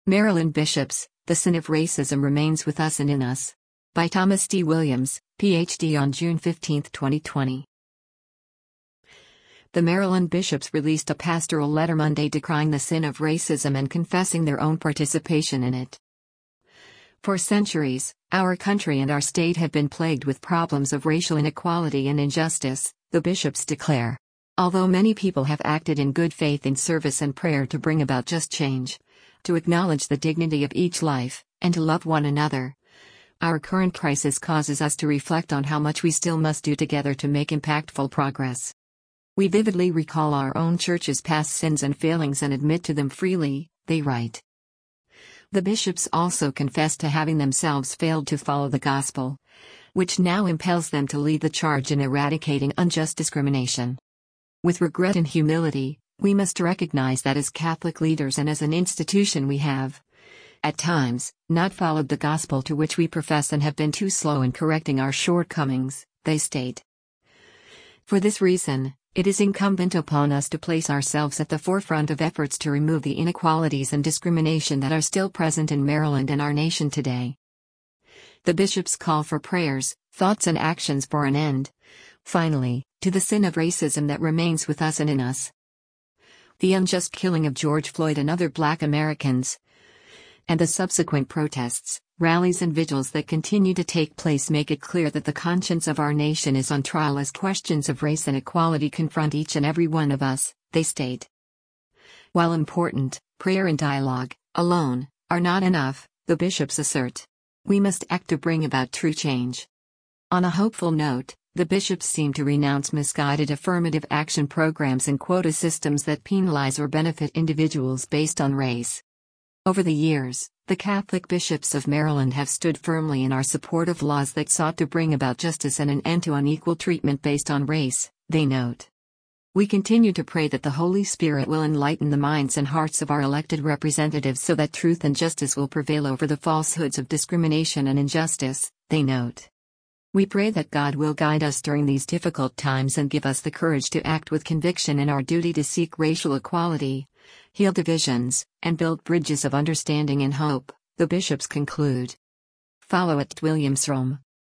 Maryland Bishops, The Sin of Racism Remains with Us and in Us. By Thomas D. Williams, Ph.D. on June 15, 2020. The Maryland bishops released a pastoral letter Monday decrying the sin of racism and confessing their own participation in it. For centuries, our country and our state have been plagued with problems of racial inequality and injustice, the bishops declare. Although many people have acted in good faith in service and prayer to bring about just change, to acknowledge the dignity of each life, and to love one another, our current crisis causes us to reflect on how much we still must do together to make impactful progress. We vividly recall our own church's past sins and failings and admit to them freely, they write. The bishops also confess to having themselves failed to follow the gospel, which now impels them to lead the charge in eradicating unjust discrimination. With regret and humility, we must recognize that as Catholic leaders and as an institution we have, at times, not followed the gospel to which we profess and have been too slow in correcting our shortcomings, they state. For this reason, it is incumbent upon us to place ourselves at the forefront of efforts to remove the inequalities and discrimination that are still present in Maryland and our nation today. The bishops call for prayers, thoughts and actions for an end, finally, to the sin of racism that remains with us and in us. The unjust killing of George Floyd and other Black Americans, and the subsequent protests, rallies and vigils that continue to take place make it clear that the conscience of our nation is on trial as questions of race and equality confront each and every one of us, they state. While important, prayer and dialogue, alone, are not enough, the bishops assert. We must act to bring about true change. On a hopeful note, the bishops seem to renounce misguided affirmative action programs and quota systems that penalize or benefit individuals based on race. Over the years, the Catholic bishops of Maryland have stood firmly in our support of laws that sought to bring about justice and an end to unequal treatment based on race, they note. We continue to pray that the Holy Spirit will enlighten the minds and hearts of our elected representatives so that truth and justice will prevail over the falsehoods of discrimination and injustice, they note. We pray that God will guide us during these difficult times and give us the courage to act with conviction in our duty to seek racial equality, heal divisions, and build bridges of understanding and hope, the bishops conclude. Follow @WilliamsRome.